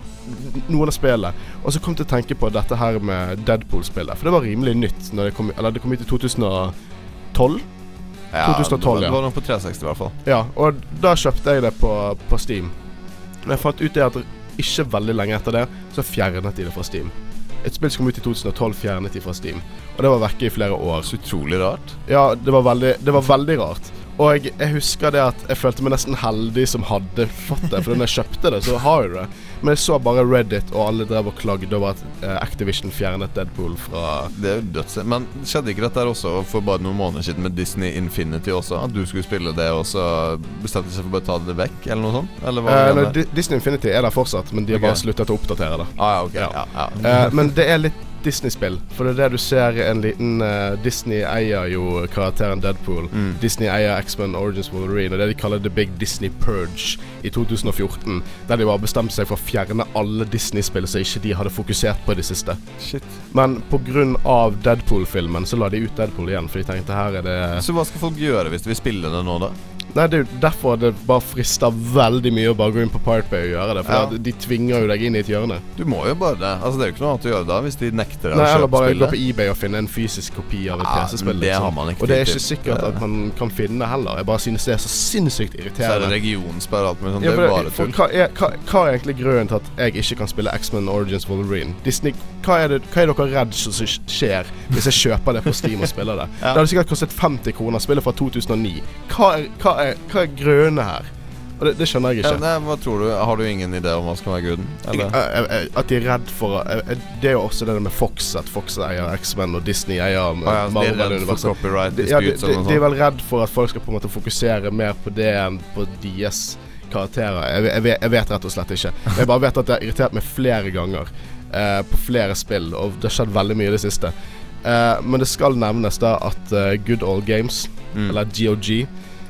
Noen av spillet. Og så kom jeg til å tenke på dette her med Deadpool-spillet. For det var rimelig nytt når det kom, eller det kom ut i tjuetolv. Ja, tjuetolv, det var, ja. det var noe på tre seksti i hvert fall. Ja, og da kjøpte jeg det på, på Steam. Men jeg fant ut det at ikke veldig lenge etter det, så fjernet de det fra Steam. Et spill som kom ut i tjuetolv fjernet de fra Steam. Og det var vekke i flere år. Så utrolig rart. Ja, det var veldig, det var veldig rart. Og jeg, jeg husker det at jeg følte meg nesten heldig som hadde fått det. For når jeg kjøpte det, så har jeg det. Men jeg så bare Reddit, og alle drev og klagde over at uh, Activision fjernet Deadpool fra... Det er jo døds. Men skjedde ikke dette her også for bare noen måneder siden med Disney Infinity også? At du skulle spille det, og så bestemte seg for bare å ta det vekk, eller noe sånt? Eller hva uh, nei, Disney Infinity er der fortsatt, men de har okay. bare sluttet å oppdatere det. Ah, ja, ok. Ja. Ja. Ja. Uh, men det er litt Disney-spill, for det er det du ser en liten uh, Disney eier jo karakteren Deadpool. Mm. Disney eier X-Men Origins Wolverine, og det de kaller The Big Disney Purge i to tusen og fjorten, der de bare bestemte seg for å fjerne alle Disney-spill så ikke de hadde fokusert på det siste. Shit. Men på grunn av Deadpool-filmen så la de ut Deadpool igjen, for de tenkte her er det... Så hva skal folk gjøre hvis de vil spille det nå da? Nei, det er jo derfor det bare frister veldig mye å bare gå inn på Pirate Bay og gjøre det, for ja. de tvinger jo deg inn i et hjørne. Du må jo bare det. Altså det er jo ikke noe annet å gjøre da hvis de nekter deg Nei, å kjøpe eller bare spillet. gå på eBay og finne en fysisk kopi av et ja, P C-spill. Det liksom. har man ikke. Og det er ikke sikkert at man kan finne heller. Jeg bare synes det er så sinnssykt irriterende. Så er det regionsperr alt med sånn, ja, det er bare tull. Hva er, hva, hva er egentlig grunnen til at jeg ikke kan spille X-Men Origins Wolverine? Disney, hva er, det, hva er dere redd som skjer hvis jeg kjøper det på Steam og spiller det? ja. Det hadde sikkert kostet femti kroner, spillet fra to tusen og ni. Hva er, hva er, hva er grunnen her? Og det, det skjønner jeg ikke. Ja, nei, hva tror du? Har du ingen idé om hva skal være grunnen? Jeg, jeg, jeg, at de er redd for jeg, Det er jo også det med Fox, at Fox eier X-Men og Disney eier ah, ja, Marvel-universet. De, ja, de, de, de er vel redd for at folk skal på en måte fokusere mer på det enn på deres karakterer. Jeg, jeg, vet, jeg vet rett og slett ikke. Jeg bare vet at det har irritert meg flere ganger eh, på flere spill, og det har skjedd veldig mye i det siste. Eh, men det skal nevnes da at uh, Good Old Games, mm. eller G O G,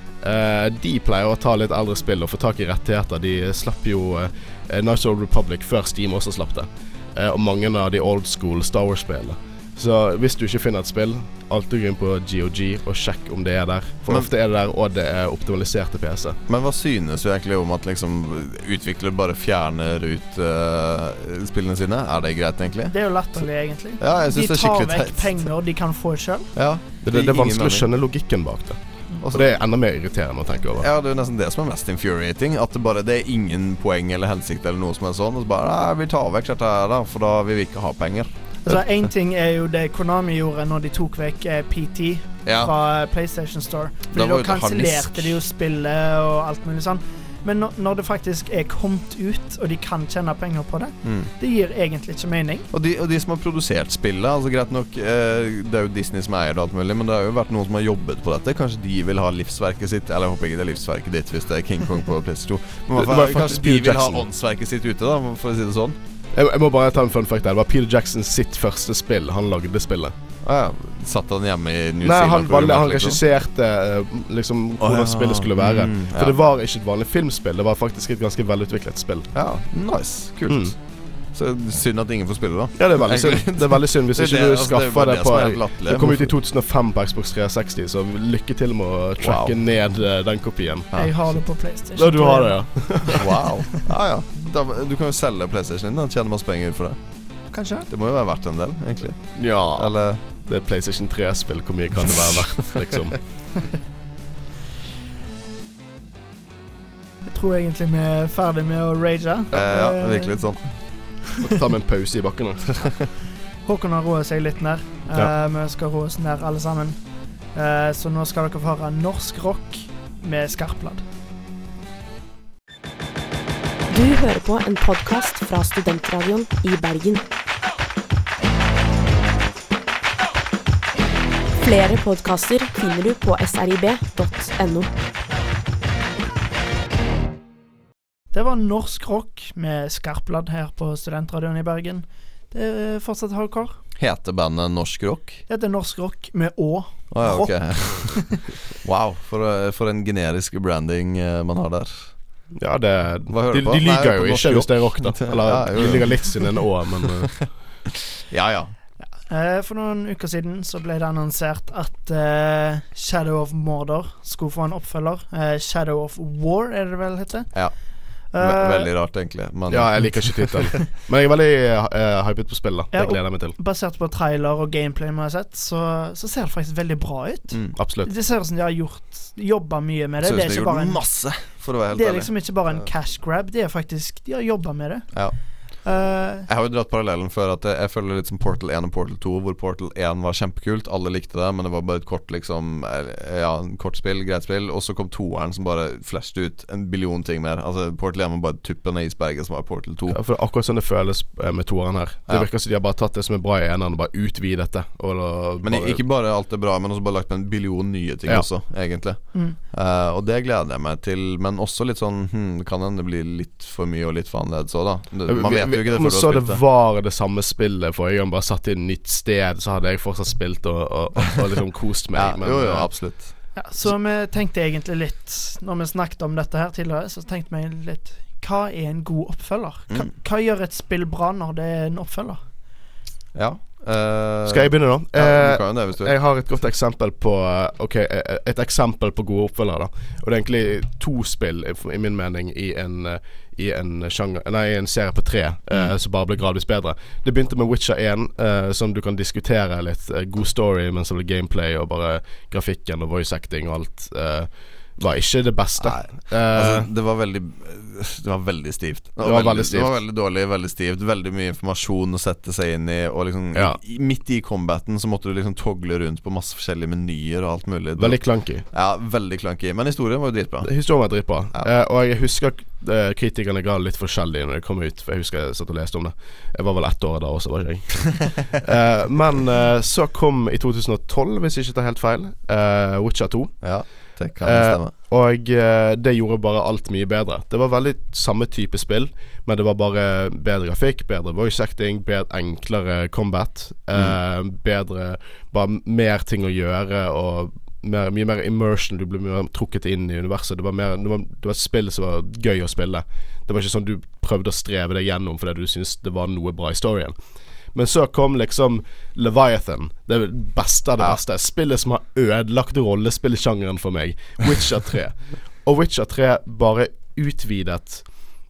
Uh, de pleier å ta litt eldre spill og få tak i rettigheter. De slapp jo uh, Knights of the Republic før Steam også slapp det, uh, og mange av de old school Star Wars-spillene. Så hvis du ikke finner et spill, alltid gå inn på G O G og sjekk om det er der. For men, ofte er det der, og det er optimalisert til P C. Men hva synes du egentlig om at liksom utviklere bare fjerner ut uh, spillene sine? Er det greit egentlig? Det er jo latterlig egentlig. Ja, jeg synes de det er skikkelig tar vekk teit. penger de kan få selv. Ja, det, det, det er vanskelig å skjønne logikken bak det. Og det er enda mer irriterende å tenke over. Ja, det er jo nesten det som er mest infuriating. At det bare det er ingen poeng eller hensikt eller noe som er sånn. Og så bare, nei, vi tar vekk dette her da, for da vil vi ikke ha penger. Altså, en ting er jo det Konami gjorde når de tok vekk eh, P T ja. fra PlayStation Store. Da Fordi da kansellerte de jo spillet og alt mulig sånn. Men når, når det faktisk er kommet ut, og de kan tjene penger på det, mm. det gir egentlig ikke mening. Og de, og de som har produsert spillet, altså greit nok, eh, det er jo Disney som eier det alt mulig, men det har jo vært noen som har jobbet på dette. Kanskje de vil ha livsverket sitt, eller jeg håper ikke det er livsverket ditt hvis det er King Kong på PlayStation to. Men hva, kanskje de vil ha åndsverket sitt ute da, for å si det sånn. Jeg, jeg må bare ta en fun fact der. Det var Peter Jackson sitt første spill. Han lagde spillet. Ah, ja. Satt han hjemme i New Nei, Zealand? Nei, han, han regisserte liksom hvordan oh, ja. spillet skulle være. Mm, ja. For det var ikke et vanlig filmspill. Det var faktisk et ganske velutviklet spill. Ja, nice, kult mm. Så synd at ingen får spille da. Ja, det er veldig synd. Det er veldig synd hvis ikke det, du altså, skaffer det, det på det, det kom ut i to tusen og fem på Xbox tre seksti. Så lykke til med å tracke wow. ned uh, den kopien. ja. Jeg har det på PlayStation. Da, du har det, ja. Wow. Ja, ja da, du kan jo selge PlayStation din da. Tjene masse penger for det. Kanskje. Det må jo være verdt en del, egentlig. Ja. Eller det er PlayStation tre-spill. Hvor mye kan det være verdt, liksom? Jeg tror egentlig vi er ferdig med å rage. eh, Ja, virkelig litt sånn. Ta med en pause i bakken da. Håkon har roet seg litt ned. Ja. uh, Vi skal roe oss ned alle sammen. uh, Så nå skal dere få høre norsk rock med Skarpladd. Du hører på en podcast fra Studentradion i Bergen. Flere podcaster finner du på s r i b punktum n o. Det var norsk rock med Skarpladd her på Studentradion i Bergen. Det er fortsatt hardcore. Heter bandet Norsk Rock? Det heter Norsk Rock med å. Oh, ja, okay. Wow, for, for en generisk branding man har der. Ja, det De, de lyger jo ikke hvis det er rock da. Eller ja, de lyger litt siden en å, men Ja, ja. For noen uker siden så ble det annonsert at uh, Shadow of Mordor skulle få en oppfølger. uh, Shadow of War, er det vel heter? Ja. Uh, veldig rart egentlig men ja, jeg liker ikke tittelen. Men jeg er veldig uh, hypet på spillet. Det ja, gleder jeg meg til. Basert på trailer og gameplay man har sett, så, så ser det faktisk veldig bra ut. mm, Absolutt. Det ser ut som de har gjort jobbet mye med det. Synes det er, de ikke bare en, masse, for å være helt det er liksom ikke bare en cash grab. Det er faktisk, de har jobbet med det. Ja. Uh, jeg har jo dratt parallellen før at jeg, jeg føler litt som Portal one og Portal two, hvor Portal one var kjempekult, alle likte det, men det var bare et kort liksom ja, kort spill, greit spill, og så kom toeren som bare flasht ut en billion ting mer. Altså Portal one var bare tuppen av isberget som var Portal two. Ja, for akkurat sånn det føles med toeren her. Det ja. virker som de har bare tatt det som er bra i eneren og bare utvidet det og Men bare, ikke bare alt er bra, men også bare lagt på en billion nye ting ja. også, egentlig. mm. uh, Og det gleder jeg meg til, men også litt sånn hmm, kan det bli litt for mye og litt for annerledes også da. Man vet jo ikke det før du har spilt det. Var det samme spillet forrige gang, bare satt i et nytt sted, så hadde jeg fortsatt spilt og, og, og, og liksom kost meg. Ja, men, jo, jo, absolutt. Ja, så vi tenkte egentlig litt, når vi snakket om dette her tidligere, så tenkte vi litt, hva er en god oppfølger? Hva, Mm. hva gjør et spill bra når det er en oppfølger? Ja. Uh, Skal jeg begynne da? Ja, eh, du kan det, hvis du jeg har et godt eksempel på Ok, et eksempel på gode oppfølgere da. Og det er egentlig to spill i min mening i en I en sjanger Nei, i en serie på tre mm. eh, som bare ble gradvis bedre. Det begynte med Witcher one, eh, som du kan diskutere litt. eh, God story, men så ble gameplay og bare grafikken og voice acting og alt eh, var ikke det beste. uh, altså, det var veldig Det var veldig stivt. Det var, det var veldig, veldig stivt. Det var veldig dårlig, veldig stivt. Veldig mye informasjon å sette seg inn i. Og liksom ja. i, midt i combaten så måtte du liksom togle rundt på masse forskjellige menyer og alt mulig. Veldig clunky. Ja, veldig clunky. Men historien var jo dritbra. Historien var dritbra. Ja. eh, Og jeg husker eh, kritikerne ga litt forskjellig når det kom ut. For jeg husker jeg satt og leste om det. Jeg var vel ett år da også, var ikke jeg. eh, Men eh, så kom i to tusen og tolv, hvis jeg ikke tar helt feil, eh, Witcher two. Ja, det kan stemme. Eh, og eh, det gjorde bare alt mye bedre. Det var veldig samme type spill, men det var bare bedre grafikk, bedre voice acting, bedre, enklere combat, eh, mm. bedre, bare mer ting å gjøre og mer, mye mer immersion. Du ble mer trukket inn i universet. Det var, mer, det, var, det var et spill som var gøy å spille. Det var ikke sånn du prøvde å streve deg gjennom fordi du syntes det var noe bra i storyen. Men så kom liksom Leviathan, det beste av det beste. Spillet som har ødelagt rollespillsjangeren for meg. Witcher tre. Og Witcher tre bare utvidet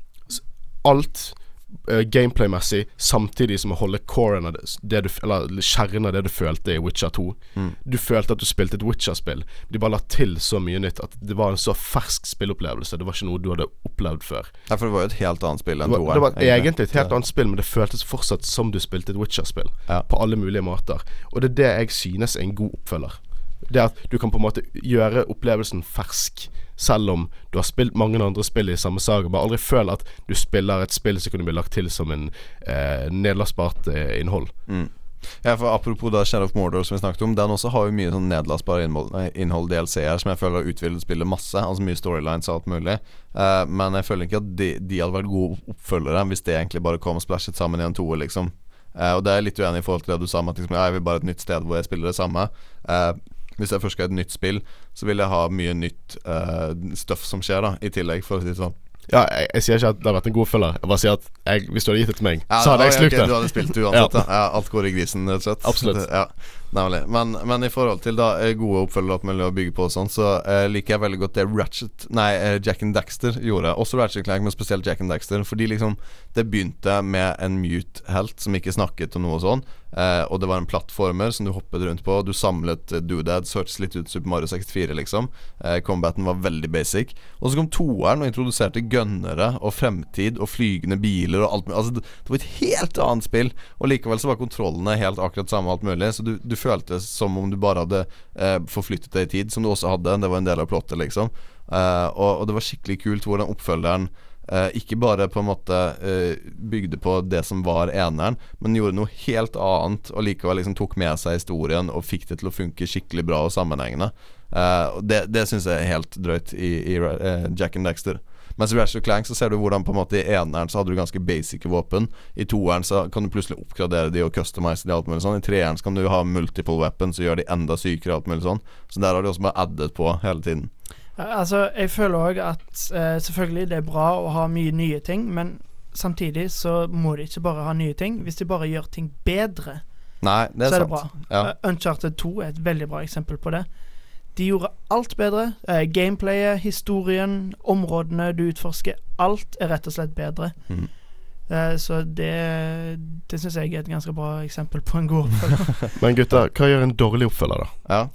alt uh, gameplay-messig, samtidig som å holde coren av det du, eller kjernen av det du følte i Witcher to. Mm. Du følte at du spilte et Witcher-spill. De bare la til så mye nytt at det var en så fersk spillopplevelse. Det var ikke noe du hadde opplevd før. Ja, for det var jo et helt annet spill enn to. Det var, det var egentlig. egentlig et helt ja. annet spill, men det føltes fortsatt som du spilte et Witcher-spill. Ja. På alle mulige måter. Og det er det jeg synes er en god oppfølger. Det at du kan på en måte gjøre opplevelsen fersk, selv om du har spilt mange andre spill i samme saga. Bare aldri føl at du spiller et spill som kunne bli lagt til som en eh, nedlastbart eh, innhold. Mm. Ja, for apropos da Shadow of Mordor som vi snakket om, den også har jo mye sånn nedlastbare innhold, innhold D L C-er som jeg føler har utvidet spillet masse, altså mye storylines og alt mulig. uh, Men jeg føler ikke at de, de hadde vært gode oppfølgere hvis det egentlig bare kom og splashet sammen i en toer liksom. uh, Og det er litt uenig i forhold til det du sa med at liksom, jeg vil bare et nytt sted hvor jeg spiller det samme. uh, Hvis jeg først skal ha et nytt spill, så vil jeg ha mye nytt uh, stuff som skjer da, i tillegg, for å si det sånn. Ja, jeg, jeg sier ikke at det har vært en god følger. Jeg bare sier at jeg, hvis du hadde gitt det til meg, ja, så hadde jeg slukt okay, det. Du hadde spilt uansett, ja. Ja, alt går i grisen, rett og slett. Absolutt. Ja, nemlig. Men, men i forhold til da gode oppfølgere alt mulig å bygge på og sånn, så uh, liker jeg veldig godt det Ratchet, nei, uh, Jack and Daxter gjorde. Også Ratchet Clank, men spesielt Jack and Daxter. Fordi liksom, det begynte med en mute-helt som ikke snakket og noe sånn. Uh, og det var en plattformer som du hoppet rundt på. Du samlet uh, doodads, hørtes litt ut Super Mario sekstifire liksom. uh, Combaten var veldig basic. Og så kom toeren og introduserte gunnere og fremtid og flygende biler og alt mulig. Altså, det, det var et helt annet spill. Og likevel så var kontrollene helt akkurat samme alt mulig. Så du, du føltes som om du bare hadde uh, forflyttet deg i tid, som du også hadde. Det var en del av plottet liksom. uh, og, og det var skikkelig kult hvordan oppfølgeren Uh, ikke bare på en måte uh, bygde på det som var eneren, men gjorde noe helt annet og likevel liksom tok med seg historien og fikk det til å funke skikkelig bra og sammenhengende. uh, Det, det synes jeg er helt drøyt i, i uh, Jack and Daxter. Mens i Ratchet Clank så ser du hvordan på en måte i eneren så hadde du ganske basic våpen. I toeren så kan du plutselig oppgradere de og customize de alt mulig sånn. I treeren så kan du ha multiple weapons og gjøre de enda sykere alt mulig sånn. Så der har de også bare addet på hele tiden. Altså, jeg føler også at eh, selvfølgelig det er bra å ha mye nye ting, men samtidig så må de ikke bare ha nye ting. Hvis de bare gjør ting bedre, Nei, det er så er sant. det bra. Ja. uh, Uncharted to er et veldig bra eksempel på det. De gjorde alt bedre. uh, Gameplayet, historien, områdene du utforsker, alt er rett og slett bedre. Mm. uh, Så det Det synes jeg er et ganske bra eksempel på en god oppfølger. Men gutter, hva gjør en dårlig oppfølger da? Ja.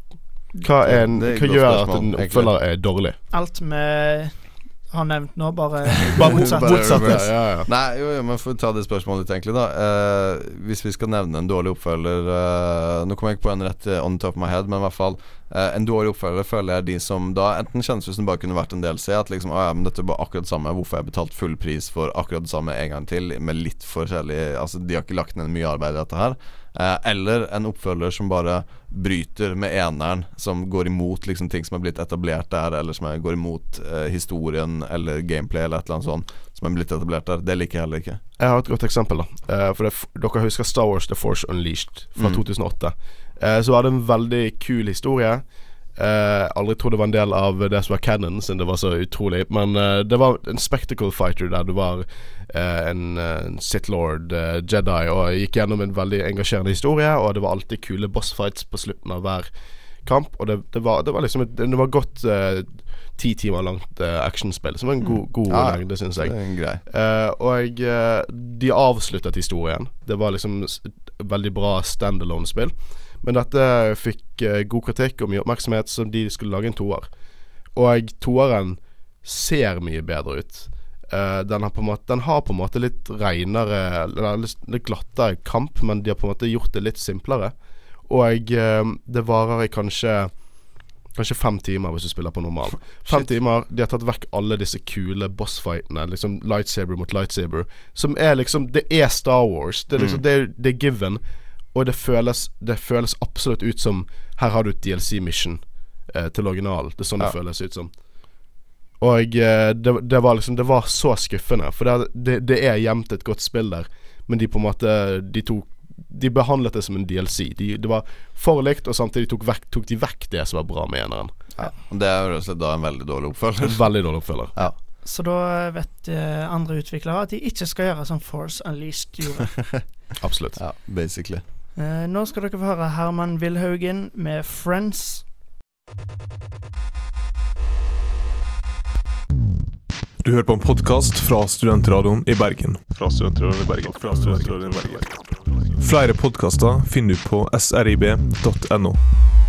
Hva, er en, det, det hva gjør spørsmål, at en oppfølger er dårlig? Alt vi har nevnt nå, bare Bare motsatt. motsatt, ja, ja, ja. Nei, jo, jo, men for å ta det spørsmålet litt egentlig da. eh, Hvis vi skal nevne en dårlig oppfølger, eh, nå kommer jeg ikke på en rett on top of my head, men i hvert fall eh, en dårlig oppfølger føler jeg de som da enten kjennes ut som bare kunne vært en del C, at liksom, å ja, men dette er bare akkurat det samme, hvorfor har jeg betalt full pris for akkurat det samme en gang til, med litt forskjellig, altså de har ikke lagt ned mye arbeid i dette her. Eh, eller en oppfølger som bare bryter med eneren, som går imot liksom, ting som er blitt etablert der, eller som er, går imot eh, historien eller gameplay eller et eller annet sånt som er blitt etablert der. Det liker jeg heller ikke. Jeg har et godt eksempel da. eh, For det, dere husker Star Wars The Force Unleashed fra Mm. to tusen og åtte. eh, Så var det en veldig kul historie. eh, Aldri trodde det var en del av det som var canon, siden det var så utrolig. Men eh, det var en spectacle fighter der du var eh, en, en Sith Lord, eh, Jedi, og gikk gjennom en veldig engasjerende historie. Og det var alltid kule boss fights på slutten av hver kamp. Og det, det, var, det var liksom et, det var godt eh, ti timer langt eh, actionspill, som var en god, god Ja, lengde, synes jeg. det er en grei. Eh, og eh, de avsluttet historien. Det var liksom s- veldig bra standalone-spill. Men dette fikk eh, god kritikk og mye oppmerksomhet, så de skulle lage en toer. Og toeren ser mye bedre ut. Eh, den, har på en måte, den har på en måte litt renere, eller litt, litt glattere kamp, men de har på en måte gjort det litt simplere. Og eh, det varer i kanskje Kanskje fem timer hvis du spiller på normal. Fem Shit. timer, de har tatt vekk alle disse kule bossfightene, liksom lightsaber mot lightsaber, som er liksom, det er Star Wars. Det er liksom, Mm. det, er, det er given. Og det føles, det føles absolutt ut som, her har du et D L C-mission eh, til original. Det er sånn Ja. det føles ut som. Og eh, det, det var liksom, det var så skuffende. For det, det, det er gjemt et godt spill der, men de på en måte, de tok De behandlet det som en D L C. de, Det var for likt, og samtidig tok, vekk, tok de vekk det som var bra med eneren. Ja. Og det er jo rett og slett da en veldig dårlig oppfølger. Veldig dårlig oppfølger. Ja. Så da vet eh, andre utviklere at de ikke skal gjøre som Force Unleashed gjorde. Absolutt. Ja, basically. Eh, nå skal dere få høre Herman Wilhaugen med Friends. Du hører på en podcast fra Studentradioen i Bergen. Fra Studentradioen i Bergen. Fra Studentradioen i Bergen. Flere podcaster finner du på s r i b punktum n o.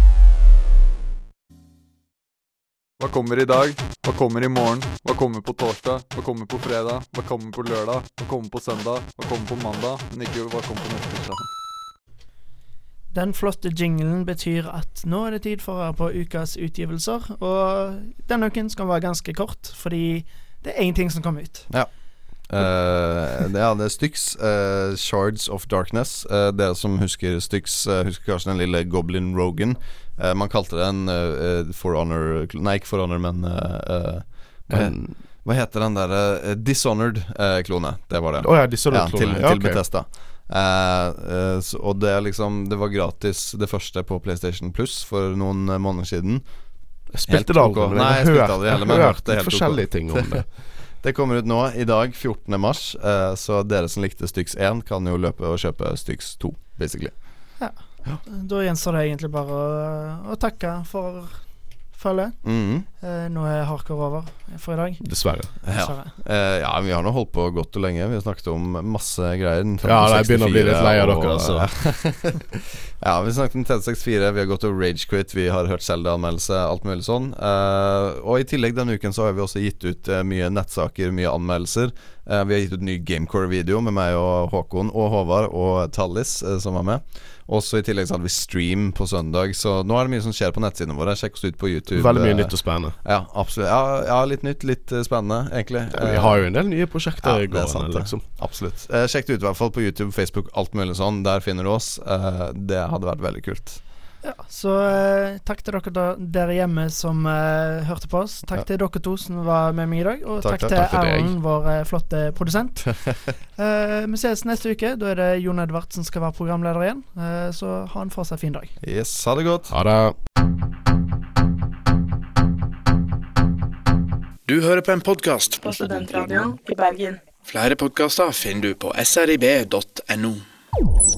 Hva kommer i dag? Hva kommer i morgen? Hva kommer på torsdag? Hva kommer på fredag? Hva kommer på lørdag? Hva kommer på søndag? Hva kommer på mandag? Men ikke hva kommer på neste tirsdag. Den flotte jinglen betyr at nå er det tid for å være på ukas utgivelser, og denne uken skal være ganske kort, fordi det er én ting som kommer ut. Ja. Uh, det, ja, det er Styx, uh, Shards of Darkness. uh, Dere som husker Styx, uh, husker kanskje den lille Goblin Rogan. uh, Man kalte den uh, For Honor. Nei, ikke For Honor, men, uh, men uh, hva heter den der uh, Dishonored-klone, uh, det var det. Å oh, ja, Dishonored-klone ja, Til, ja, til okay. Bethesda. Uh, uh, så, og det er liksom Det var gratis det første på PlayStation Plus for noen uh, måneder siden. Jeg spilte det aldri. Nei, jeg spilte aldri heller, men jeg har hørt det helt forskjellige ting om det. Det kommer ut nå i dag, fjortende mars, uh, så dere som likte Styx én kan jo løpe og kjøpe Styx to, basically. Ja, ja. Da gjenstår det egentlig bare å, å takke for følget. Mm-hmm. uh, Nå er hardcore over for i dag. Dessverre. Dessverre. Ja. Uh, ja, vi har nå holdt på godt og lenge. Vi har snakket om masse greier. Ja, jeg begynner å bli litt lei av dere, altså. Ja, vi snakket om Nintendo sekstifire, vi har gått over Rage Quit, vi har hørt Zelda-anmeldelse, alt mulig sånn. uh, Og i tillegg denne uken så har vi også gitt ut uh, mye nettsaker, mye anmeldelser. uh, Vi har gitt ut ny Gamecore-video med meg og Håkon og Håvard og Tallis uh, som var med. Også i tillegg så hadde vi stream på søndag. Så nå er det mye som skjer på nettsidene våre. Sjekk oss ut på YouTube. Veldig mye uh, nytt og spennende. Ja, absolutt. Ja, ja, litt nytt, litt uh, spennende egentlig. ja, Vi har jo en del nye prosjekter ja, i går, sant, liksom. Absolutt. uh, Sjekk det ut i hvert fall på YouTube, Facebook, alt mulig sånn. Der finner du oss. uh, Det hadde vært veldig kult. Ja, så eh, takk til dere da, dere hjemme som eh, hørte på oss. Takk ja. til dere to som var med meg i dag. Og takk, takk, takk til Erlend, vår eh, flotte produsent. eh, Vi ses neste uke. Da er det Jon Edvard som skal være programleder igjen. eh, Så ha en fortsatt fin dag. Yes, ha det godt. Ha det. Du hører på en podcast på Studentradioen i Bergen. Flere podcaster finner du på s r i b punktum n o.